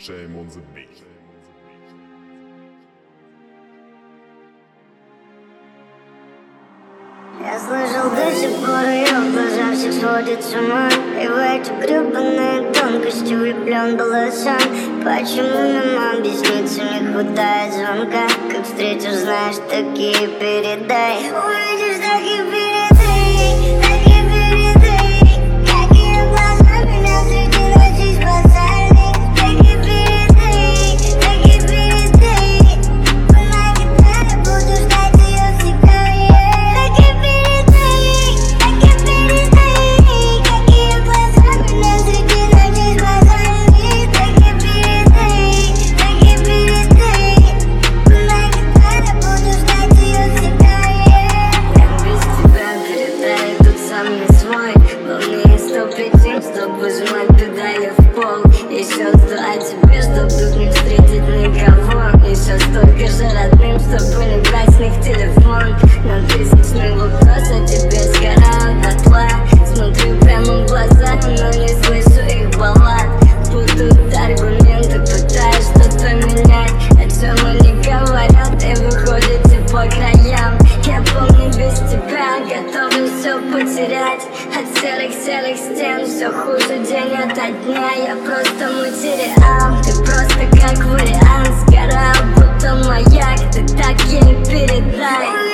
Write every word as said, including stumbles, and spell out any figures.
Shame on the beat. Я слышал, до сих пор ее в глазах всех сводит с ума. И в эти гребаные тонкости влюблен был сам. Почему нам объясниться не хватает звонка? Как встретишь, знаешь, так и передай. Увидишь, так и передай, так и передай. Какие глаза меня среди ночи спасали. Так и передай, так и передай. На гитаре буду ждать ее всегда. Так и передай, так и передай. Какие глаза меня среди ночи спасали. Так и передай, так и передай. На гитаре буду ждать ее всегда. Я без тебя передаю тут сам не свой. Волнее сто причин, чтобы сжимать педали в пол. Еще сто о тебе, чтоб тут не встретить никого. Еще столько же родным, чтобы не брать с них телефон. На тысячный вопрос о тебе сгораю дотла. Смотрю прямо в глаза, но не слышу их баллад. Путают аргументы, пытаюсь что-то менять. О чем они говорят и выходите по краям. Я помню, без тебя готовы все потерять. От серых-серых стен все хуже день ото дня. Я просто материал, ты просто как вариант. Сгораю, будто маяк, ты так ей передай.